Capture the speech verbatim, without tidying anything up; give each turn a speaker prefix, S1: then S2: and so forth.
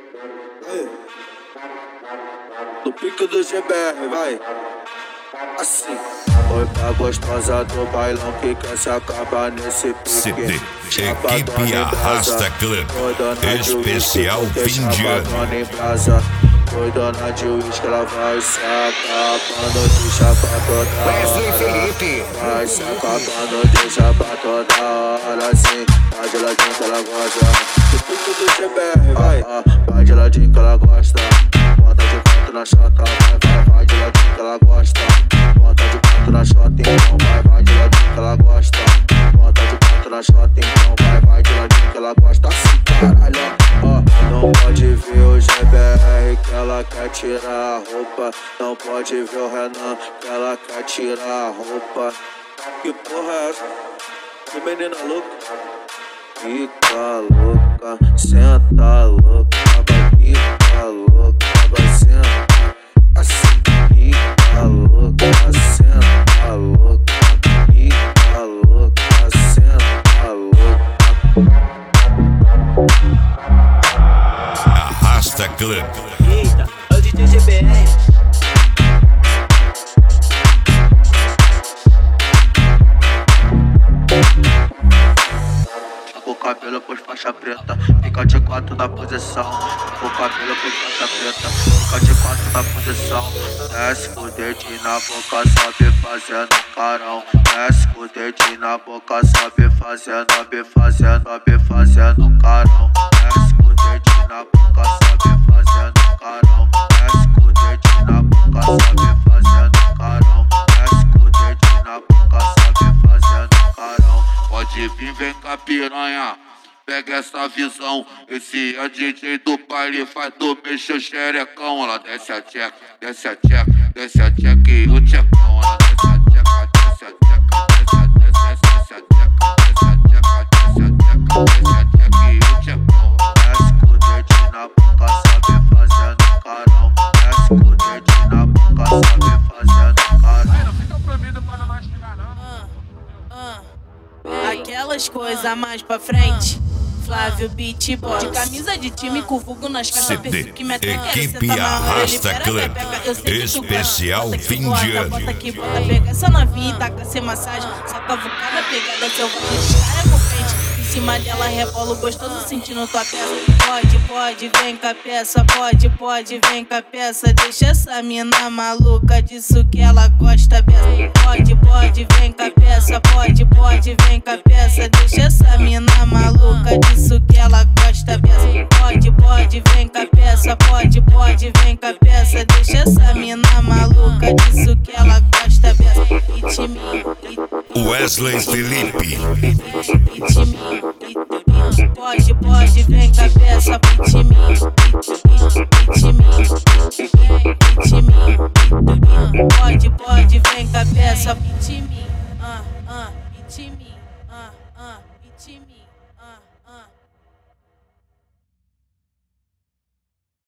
S1: Aí. No pique do G B R, vai. Assim. Oi pra gostosa do bailão que quer se acabar nesse pique.
S2: C D Equipe Arrasta Club Especial Fim de Ano.
S1: Oi, dona de uísque, ela vai se acabando de chapa toda hora.
S3: Wesley Felipe
S1: Vai se acabando de chapa toda hora. Assim, vai de ladinho que ela gosta. Do pique do G B R, vai. Ah, ah, vai de ladinho que ela gosta. Bota de canto na chota, vai, vai, vai de ladinho que ela gosta. Bota de canto na chota, então vai, vai de ladinho que ela gosta. Bota de canto na chota, então vai, vai de ladinho que ela gosta. Assim, caralho, ó. Não pode ver o G B R que ela quer tirar a roupa. Não pode ver o Renan que ela quer tirar a roupa. Que porra é essa? Que menina louca. Fica louca, senta louca, vai ficar louca, vai sentar assim. Fica louca, senta louca, fica louca, senta louca.
S2: Arrasta Club.
S4: Eita, é o D J G B R.
S1: O cabelo pôs faixa preta, fica de quatro na posição. O cabelo pôs faixa preta, fica de quatro na posição. Desce com o dedinho na boca, sobe fazendo carão. Desce com o dedinho na boca, sobe fazendo, sobe fazendo, sobe fazendo carão. Desce com o dedinho na boca, sobe fazendo carão. Desce com o dedinho na boca, sobe fazendo carão. Desce com o dedinho na boca, sobe fazendo carão. Pode vir, vem cá piranha, pega essa visão. Esse é o D J do baile, faz tu mexer o xerecão. Ela desce a tcheca, desce a tcheca, desce a tcheca e o tchecão. Ela desce a tcheca, desce a tcheca, desce a tcheca, desce a tcheca, desce a tcheca, desce a tcheca e o tchecão. Desce com o dedinho na boca, sabe fazendo carão. Desce com o dedinho na boca, sabe fazendo carão.
S4: Não fica proibido para não mastigar, não.
S5: Aquelas coisas mais pra frente. Flávio Beat Boy. De camisa de time com vulgo nas costas.
S2: C D Equipe Arrasta Club Especial Fim de Ano.
S5: Bota aqui, bota, pega essa novinha e taca sem massagem. Só cavucada, pegada selvagem. Cara com frente. Em cima dela rebola gostoso, sentindo tua peça. Pode, pode, vem com a peça. Pode, pode, vem com a peça. Deixa essa mina maluca, disso que ela gosta beça. Pode, pode, vem com a peça. Pode, pode, vem com a peça. Deixa essa mina maluca, disso que ela gosta beça. Pode, pode, vem com a peça. Pode, pode, vem com a peça. Deixa essa mina maluca, disso que ela gosta beça. Ritminho,
S2: Wesley Felipe.
S5: Pode, pode, vem com a peça, ritminho, ritminho, ritminho. Pode, pode, vem com a peça, ritminho, ah, ah, ritminho, ah, ah, ritminho, ah.